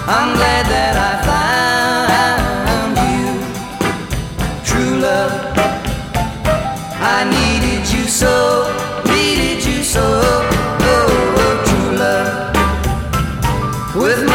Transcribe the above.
I'm glad that I found you. True love, I needed you so, needed you so. Oh, true love, with